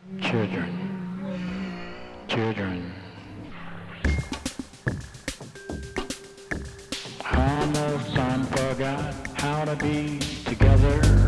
Children, almost some forgot how to be together.